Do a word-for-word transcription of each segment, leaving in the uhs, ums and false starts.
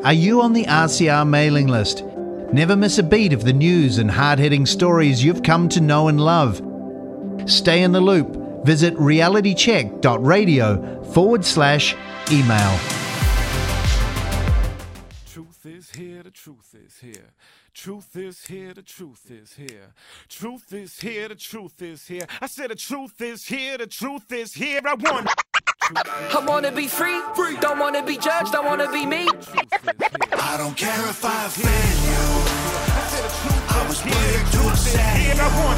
Are you on the R C R mailing list? Never miss a beat of the news and hard-hitting stories you've come to know and love. Stay in the loop. Visit realitycheck.radio forward slash email. Truth is here, the truth is here. Truth is here, the truth is here. Truth is here, the truth is here. I said the truth is here, the truth is here. I want. I wanna be free, free. Don't wanna be judged, I wanna be me. I don't care if I offend you. I was born to upset.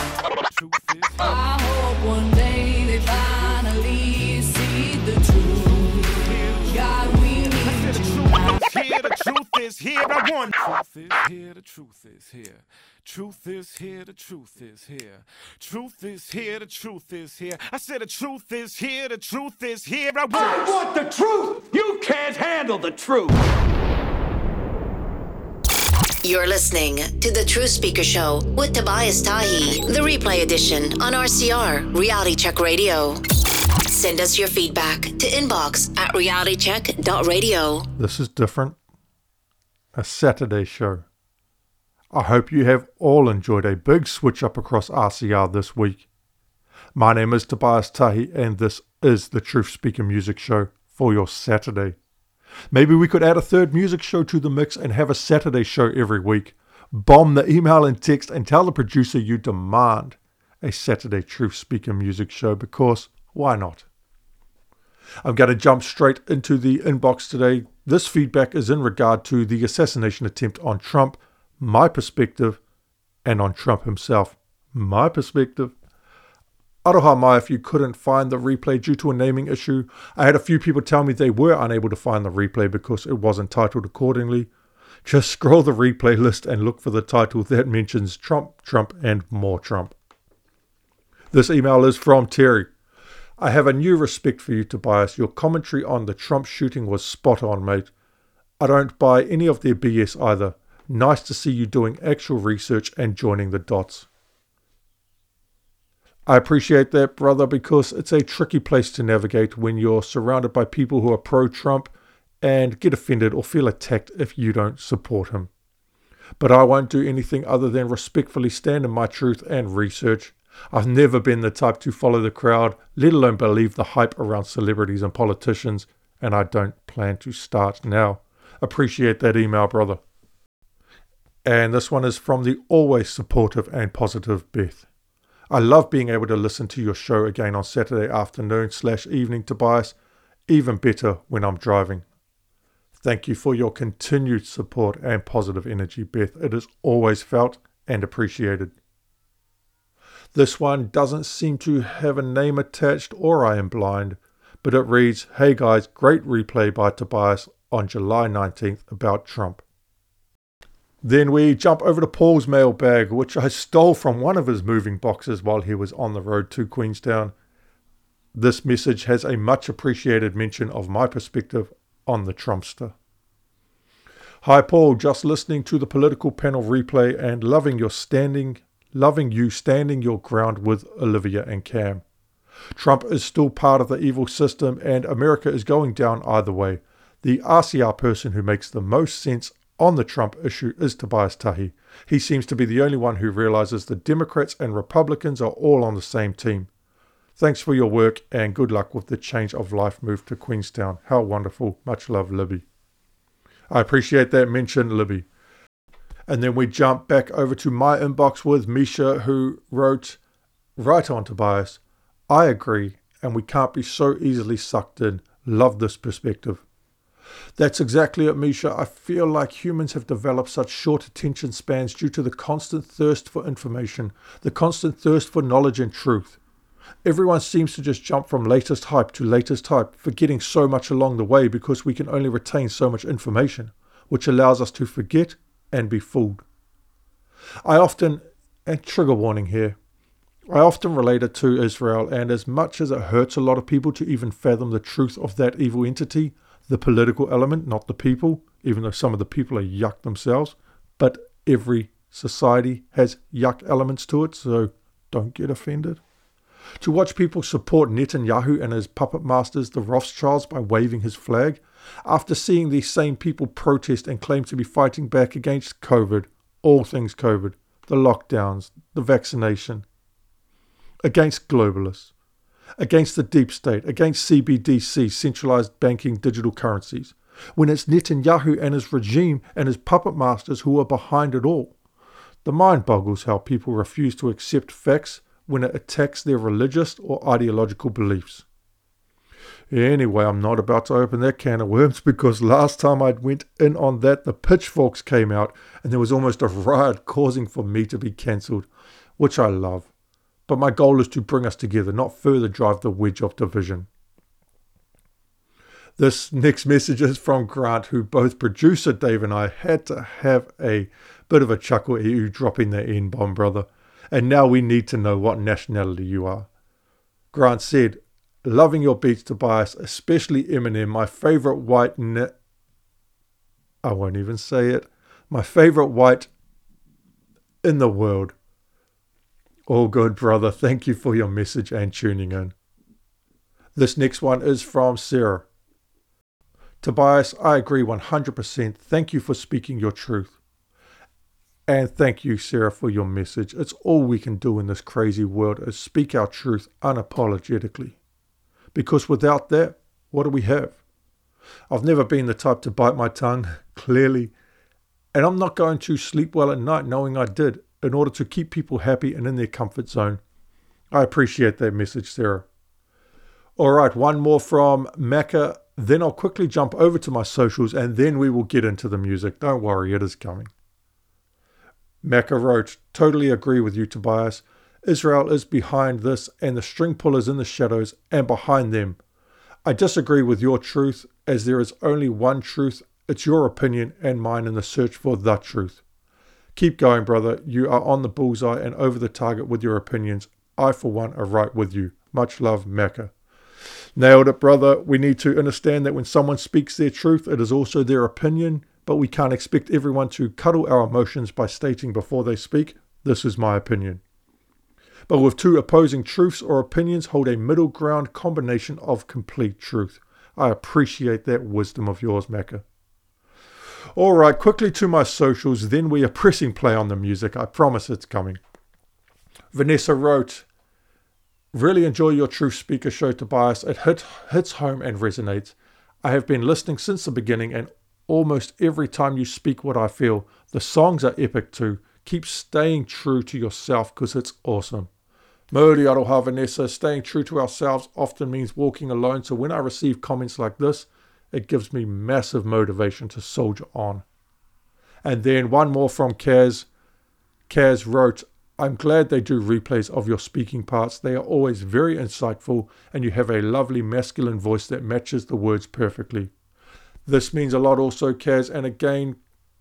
I hope one day they finally see the truth. God, we need you. Here, the truth is here. I want. Truth is here, the truth is here. Truth is here, the truth is here. Truth is here, the truth is here. I said the truth is here, the truth is here. I want. I want the truth. You can't handle the truth. You're listening to The Truth Speaker Show with Tobias Tahi, the replay edition on R C R, Reality Check Radio. Send us your feedback to inbox at realitycheck dot radio. This is different. A Saturday show. I hope you have all enjoyed a big switch up across R C R this week. My name is Tobias Tahi and this is The Truth Speaker Music Show for your Saturday. Maybe we could add a third music show to the mix and have a Saturday show every week. Bomb the email and text and tell the producer you demand a Saturday Truth Speaker Music Show because why not? I'm going to jump straight into the inbox today. This feedback is in regard to the assassination attempt on Trump, my perspective, and on Trump himself, my perspective. Aroha mai if you couldn't find the replay due to a naming issue. I had a few people tell me they were unable to find the replay because it wasn't titled accordingly. Just scroll the replay list and look for the title that mentions Trump, Trump, and more Trump. This email is from Terry. I have a new respect for you, Tobias. Your commentary on the Trump shooting was spot on, mate. I don't buy any of their B S either. Nice to see you doing actual research and joining the dots. I appreciate that, brother, because it's a tricky place to navigate when you're surrounded by people who are pro-Trump and get offended or feel attacked if you don't support him. But I won't do anything other than respectfully stand in my truth and research. I've never been the type to follow the crowd, let alone believe the hype around celebrities and politicians, and I don't plan to start now. Appreciate that email, brother. And this one is from the always supportive and positive Beth. I love being able to listen to your show again on Saturday afternoon slash evening, Tobias. Even better when I'm driving. Thank you for your continued support and positive energy, Beth. It is always felt and appreciated. This one doesn't seem to have a name attached or I am blind, but it reads, Hey guys, great replay by Tobias on July nineteenth about Trump. Then we jump over to Paul's mailbag, which I stole from one of his moving boxes while he was on the road to Queenstown. This message has a much appreciated mention of my perspective on the Trumpster. Hi Paul, just listening to the political panel replay and loving your standing, loving you standing your ground with Olivia and Cam. Trump is still part of the evil system and America is going down either way. The R C R person who makes the most sense on the Trump issue is Tobias Tahi. He seems to be the only one who realizes the Democrats and Republicans are all on the same team. Thanks for your work and good luck with the change of life move to Queenstown. How wonderful. Much love, Libby. I appreciate that mention, Libby. And then we jump back over to my inbox with Misha, who wrote, Right on, Tobias. I agree, and we can't be so easily sucked in. Love this perspective. That's exactly it, Misha. I feel like humans have developed such short attention spans due to the constant thirst for information, the constant thirst for knowledge and truth. Everyone seems to just jump from latest hype to latest hype, forgetting so much along the way because we can only retain so much information, which allows us to forget and be fooled. I often, and trigger warning here, I often relate it to Israel, and as much as it hurts a lot of people to even fathom the truth of that evil entity, the political element, not the people, even though some of the people are yuck themselves, but every society has yuck elements to it, so don't get offended. To watch people support Netanyahu and his puppet masters, the Rothschilds, by waving his flag, After seeing these same people protest and claim to be fighting back against COVID, all things COVID, the lockdowns, the vaccination, against globalists, against the deep state, against C B D C, centralized banking digital currencies, when it's Netanyahu and his regime and his puppet masters who are behind it all. The mind boggles how people refuse to accept facts when it attacks their religious or ideological beliefs. Anyway, I'm not about to open that can of worms, because last time I went in on that, the pitchforks came out and there was almost a riot causing for me to be cancelled, which I love. But my goal is to bring us together, not further drive the wedge of division. This next message is from Grant, who both producer Dave and I had to have a bit of a chuckle at you dropping the N-bomb, brother. And now we need to know what nationality you are. Grant said, loving your beats, Tobias, especially Eminem, my favourite white... Ne- I won't even say it. My favourite white in the world. All good, brother. Thank you for your message and tuning in. This next one is from Sarah. Tobias, I agree one hundred percent. Thank you for speaking your truth. And thank you, Sarah, for your message. It's all we can do in this crazy world is speak our truth unapologetically. Because without that, what do we have? I've never been the type to bite my tongue, clearly. And I'm not going to sleep well at night knowing I did, in order to keep people happy and in their comfort zone. I appreciate that message, Sarah. All right, one more from Macca. Then I'll quickly jump over to my socials and then we will get into the music. Don't worry, it is coming. Macca wrote, totally agree with you, Tobias. Israel is behind this and the string pullers in the shadows and behind them. I disagree with your truth, as there is only one truth. It's your opinion and mine in the search for the truth. Keep going, brother. You are on the bullseye and over the target with your opinions. I, for one, are right with you. Much love, Macca. Nailed it, brother. We need to understand that when someone speaks their truth, it is also their opinion, but we can't expect everyone to cuddle our emotions by stating before they speak, this is my opinion. But with two opposing truths or opinions hold a middle ground combination of complete truth. I appreciate that wisdom of yours, Macca. All right, quickly to my socials, then we are pressing play on the music. I promise it's coming. Vanessa wrote, really enjoy your Truth Speaker show, Tobias. It hit, hits home and resonates. I have been listening since the beginning, and almost every time you speak what I feel. The songs are epic too. Keep staying true to yourself because it's awesome. Modi aroha, Vanessa. Staying true to ourselves often means walking alone, so when I receive comments like this, it gives me massive motivation to soldier on. And then one more from Kaz. Kaz wrote, I'm glad they do replays of your speaking parts. They are always very insightful and you have a lovely masculine voice that matches the words perfectly. This means a lot also, Kaz, and again,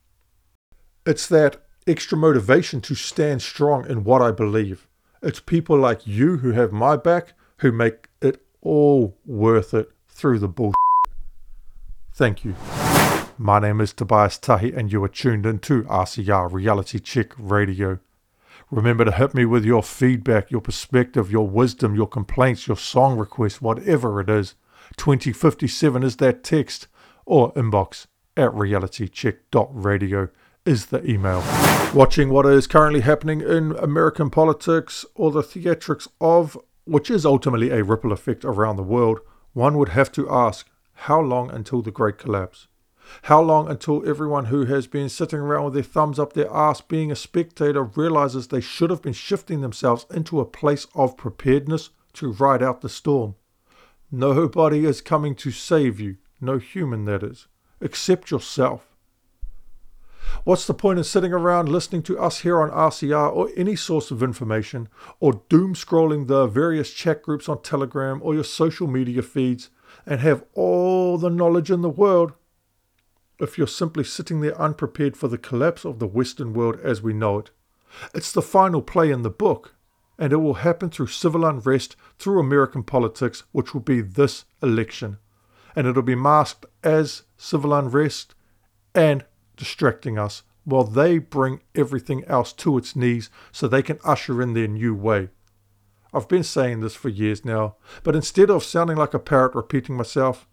it's that extra motivation to stand strong in what I believe. It's people like you who have my back who make it all worth it through the bullshit. Thank you. My name is Tobias Tahi and you are tuned into R C R Reality Check Radio. Remember to hit me with your feedback, your perspective, your wisdom, your complaints, your song requests, whatever it is. twenty fifty-seven is that text, or inbox at realitycheck dot radio is the email. Watching what is currently happening in American politics, or the theatrics of, which is ultimately a ripple effect around the world, one would have to ask, how long until the great collapse? How long until everyone who has been sitting around with their thumbs up their ass being a spectator realizes they should have been shifting themselves into a place of preparedness to ride out the storm? Nobody is coming to save you, no human that is, except yourself. What's the point of sitting around listening to us here on R C R or any source of information, or doom scrolling the various chat groups on Telegram or your social media feeds and have all the knowledge in the world if you're simply sitting there unprepared for the collapse of the Western world as we know it? It's the final play in the book, and it will happen through civil unrest, through American politics, which will be this election. And it'll be masked as civil unrest and distracting us while they bring everything else to its knees so they can usher in their new way. I've been saying this for years now, but instead of sounding like a parrot repeating myself,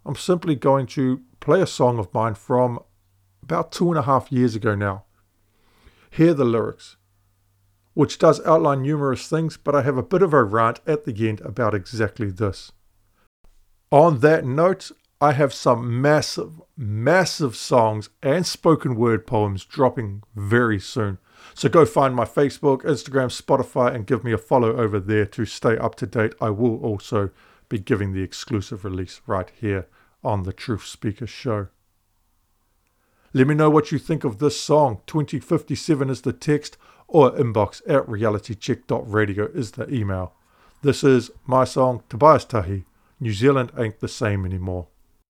I'm simply going to play a song of mine from about two and a half years ago now. Hear the lyrics, which does outline numerous things, but I have a bit of a rant at the end about exactly this. On that note, I have some massive, massive songs and spoken word poems dropping very soon. So go find my Facebook, Instagram, Spotify, and give me a follow over there to stay up to date. I will also be giving the exclusive release right here on the Truth Speaker Show. Let me know what you think of this song. twenty fifty-seven is the text, or inbox at realitycheck dot radio is the email. This is my song, Tobias Tahi, New Zealand Ain't the Same Anymore.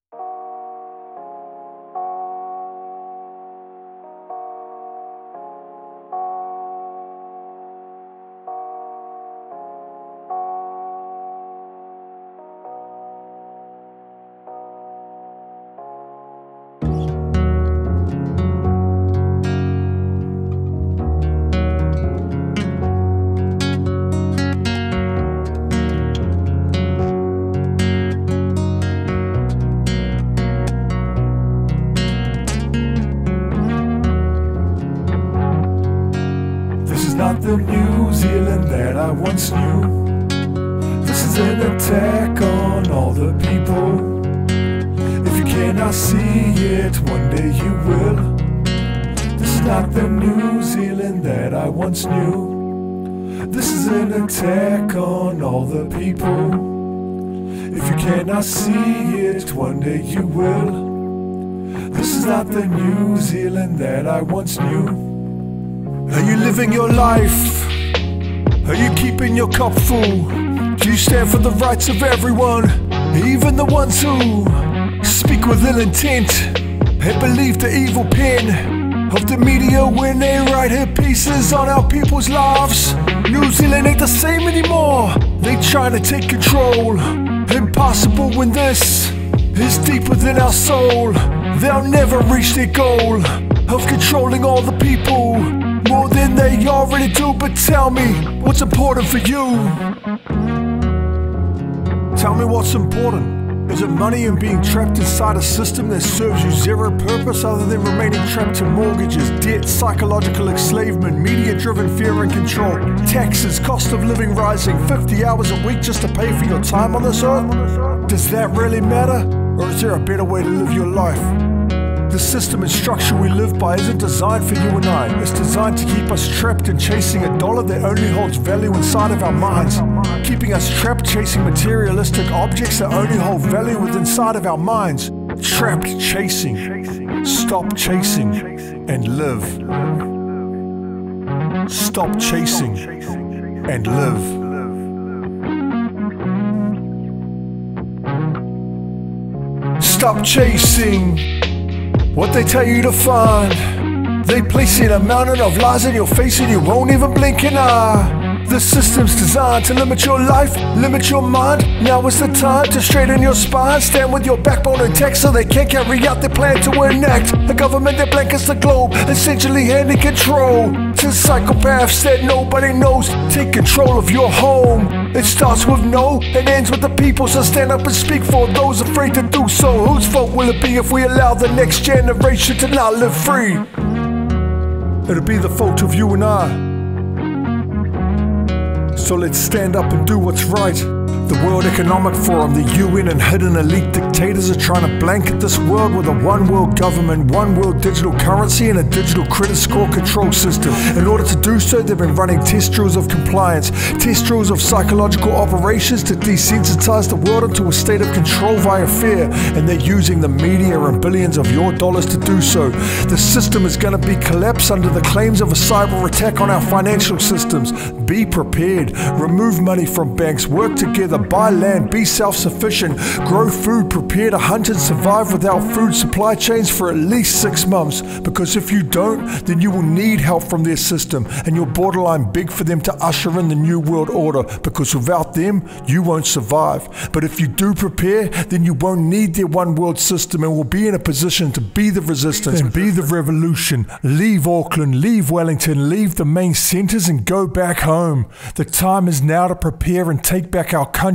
The New Zealand that I once knew. This is an attack on all the people. If you cannot see it, one day you will. This is not the New Zealand that I once knew. This is an attack on all the people. If you cannot see it, one day you will. This is not the New Zealand that I once knew. Are you living your life? Are you keeping your cup full? Do you stand for the rights of everyone, even the ones who speak with ill intent and believe the evil pen of the media when they write hit pieces on our people's lives? New Zealand ain't the same anymore. They trying to take control. Impossible when this is deeper than our soul. They'll never reach their goal of controlling all the people more than they already do. But tell me, what's important for you? Tell me what's important. Is it money and being trapped inside a system that serves you zero purpose other than remaining trapped to mortgages, debt, psychological enslavement, media-driven fear and control, taxes, cost of living rising, fifty hours a week just to pay for your time on this earth? Does that really matter? Or is there a better way to live your life? The system and structure we live by isn't designed for you and I. It's designed to keep us trapped in chasing a dollar that only holds value inside of our minds. Keeping us trapped chasing materialistic objects that only hold value within inside of our minds. Trapped chasing. Stop chasing and live. Stop chasing and live. Stop chasing what they tell you to find. They place in a mountain of lies in your face and you won't even blink an eye. The system's designed to limit your life, limit your mind. Now is the time to straighten your spine. Stand with your backbone intact so they can't carry out their plan to enact a government that blankets the globe, essentially handing control to psychopaths that nobody knows. Take control of your home. It starts with no and ends with the people, so stand up and speak for those afraid to do so. Whose fault will it be if we allow the next generation to not live free? It'll be the fault of you and I. So let's stand up and do what's right. The World Economic Forum, the U N and hidden elite dictators are trying to blanket this world with a one world government, one world digital currency and a digital credit score control system. In order to do so, they've been running test drills of compliance, test drills of psychological operations to desensitize the world into a state of control via fear, and they're using the media and billions of your dollars to do so. The system is going to be collapsed under the claims of a cyber attack on our financial systems. Be prepared. Remove money from banks. Work together. Buy land, be self-sufficient, grow food, prepare to hunt and survive without food supply chains for at least six months. Because if you don't, then you will need help from their system, and you'll borderline beg for them to usher in the new world order, because without them, you won't survive. But if you do prepare, then you won't need their one world system and will be in a position to be the resistance and be the revolution. Leave Auckland, leave Wellington, leave the main centres and go back home. The time is now to prepare and take back our country.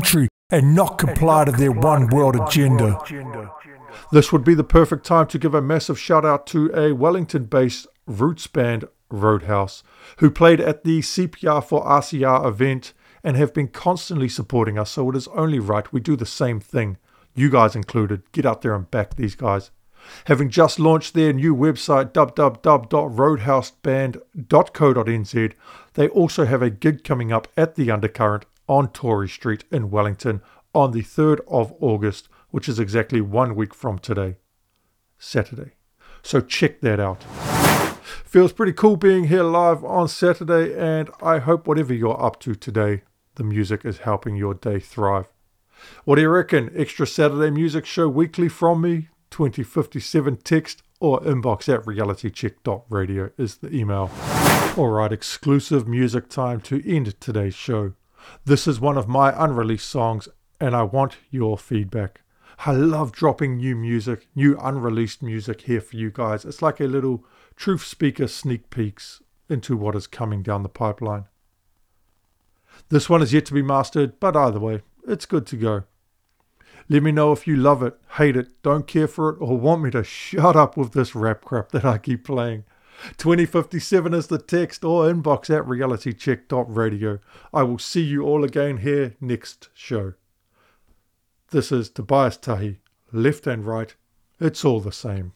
and not comply to their one world agenda. This would be the perfect time to give a massive shout out to a Wellington-based roots band, Roadhouse, who played at the C P R for R C R event and have been constantly supporting us, so it is only right we do the same thing. You guys included. Get out there and back these guys. Having just launched their new website, w w w dot roadhouse band dot co dot n z, they also have a gig coming up at the Undercurrent on Tory Street in Wellington on the third of August, which is exactly one week from today, Saturday. So check that out. Feels pretty cool being here live on Saturday, and I hope whatever you're up to today, the music is helping your day thrive. What do you reckon? Extra Saturday music show weekly from me? twenty fifty-seven text or inbox at realitycheck dot radio is the email. Alright, exclusive music time to end today's show. This is one of my unreleased songs, and I want your feedback. I love dropping new music, new unreleased music here for you guys. It's like a little Truth Speaker sneak peeks into what is coming down the pipeline. This one is yet to be mastered, but either way, it's good to go. Let me know if you love it, hate it, don't care for it, or want me to shut up with this rap crap that I keep playing. twenty fifty-seven is the text or inbox at realitycheck dot radio. I will see you all again here next show. This is Tobias Tahi, left and right, it's all the same.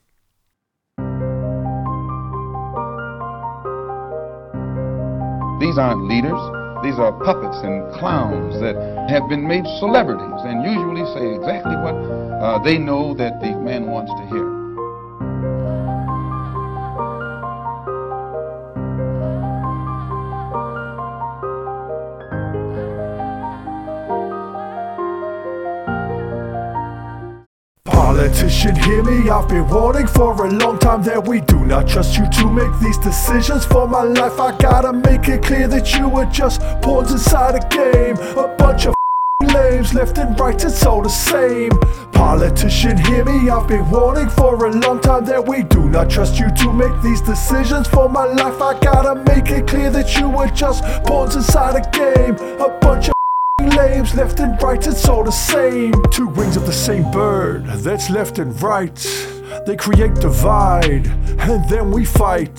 These aren't leaders. These are puppets and clowns that have been made celebrities and usually say exactly what uh, they know that the man wants to hear. Politician, hear me, I've been warning for a long time that we do not trust you to make these decisions for my life. I gotta make it clear that you are just pawns inside a game, a bunch of lames, left and right, it's all the same. Politician, hear me, I've been warning for a long time that we do not trust you to make these decisions for my life. I gotta make it clear that you are just pawns inside a game, a bunch of lames, left and right, it's all the same. Two wings of the same bird, that's left and right. They create divide, and then we fight.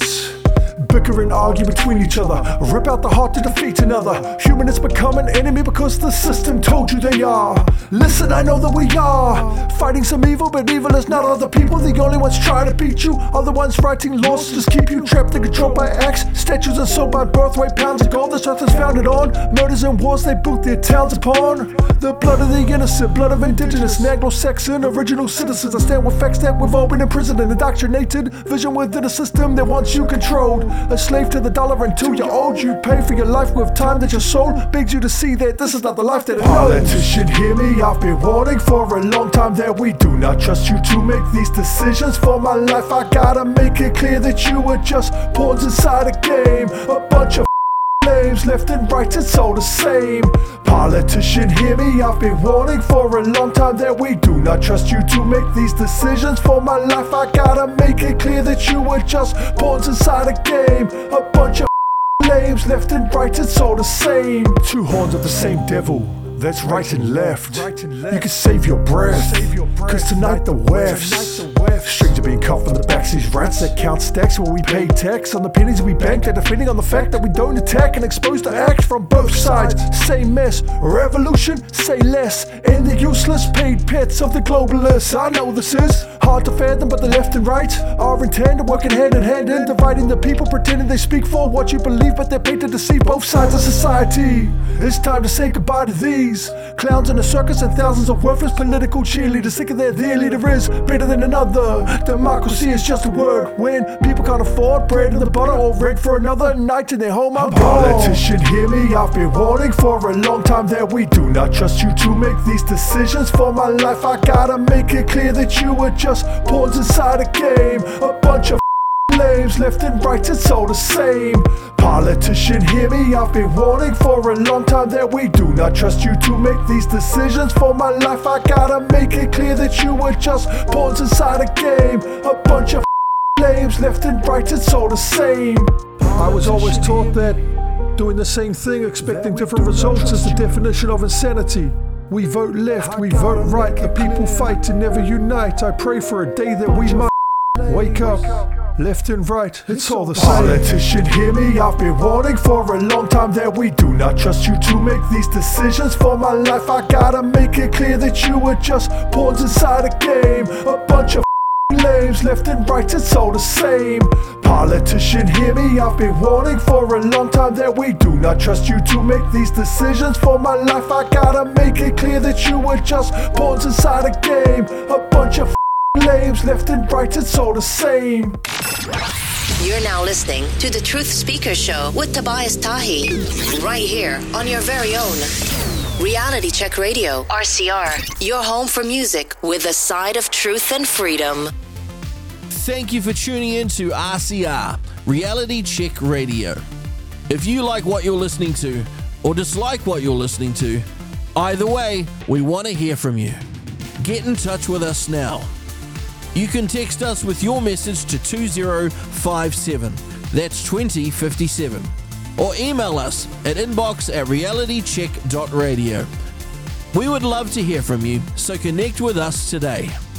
Bicker and argue between each other, rip out the heart to defeat another. Human has become an enemy because the system told you they are. Listen, I know that we are fighting some evil, but evil is not other people. The only ones trying to beat you are the ones writing laws to just keep you trapped and controlled by acts. Statues are sold by birthright, pounds of gold this earth is founded on. Murders and wars they built their towns upon. The blood of the innocent, blood of indigenous, Anglo-Saxon, original citizens. I stand with facts that we've all been imprisoned and indoctrinated. Vision within a system that wants you controlled. A slave to the dollar until you're old. You pay for your life with time that your soul begs you to see that this is not the life that it knows. Politician, hear me, I've been warning for a long time that we do not trust you to make these decisions for my life. I gotta make it clear that you are just pawns inside a game, a bunch of lames, left and right, it's all the same. Politician, hear me, I've been warning for a long time that we do not trust you to make these decisions for my life. I gotta make it clear that you are just pawns inside a game, a bunch of lames, left and right, it's all the same. Two horns of the same devil, that's right and left. You can save your breath, cause tonight the wefts. Strings are being cut from the backs, these rats that count stacks where we pay tax on the pennies we bank. They're defending on the fact that we don't attack and expose the act from both sides. Same mess, revolution, say less. And the useless paid pets of the globalists. I know this is hard to fathom, but the left and right are in tandem, working hand in hand and dividing the people, pretending they speak for what you believe, but they're paid to deceive both sides of society. It's time to say goodbye to these clowns in a circus and thousands of worthless political cheerleaders thinking that their leader is better than another. Democracy is just a word when people can't afford bread and the butter or rent for another night in their home. I'm Politician, hear me, I've been warning for a long time that we do not trust you to make these decisions for my life. I gotta make it clear that you are just pawns inside a game, a bunch of lames, left and right, it's all the same. Politician, hear me, I've been warning for a long time that we do not trust you to make these decisions for my life. I gotta make it clear that you are just pawns inside a game, a bunch of lames, left and right, it's all the same. I was always taught that doing the same thing, expecting different results is the definition of insanity. We vote left, we vote right. The people fight to never unite. I pray for a day that we might wake up. Left and right, it's all the same. Politician, hear me, I've been warning for a long time that we do not trust you to make these decisions for my life. I gotta make it clear that you are just pawns inside a game. A bunch of lames, left and right, it's all the same. Politician, hear me, I've been warning for a long time that we do not trust you to make these decisions for my life. I gotta make it clear that you are just pawns inside a game. A bunch of lames, left and right, it's all the same. You're now listening to the Truth Speaker Show with Tobias Tahi, right here on your very own Reality Check Radio, R C R, your home for music with a side of truth and freedom. Thank you for tuning in to R C R, Reality Check Radio. If you like what you're listening to or dislike what you're listening to, either way, we want to hear from you. Get in touch with us now. You can text us with your message to two zero five seven, that's twenty fifty-seven, or email us at inbox at realitycheck dot radio. We would love to hear from you, so connect with us today.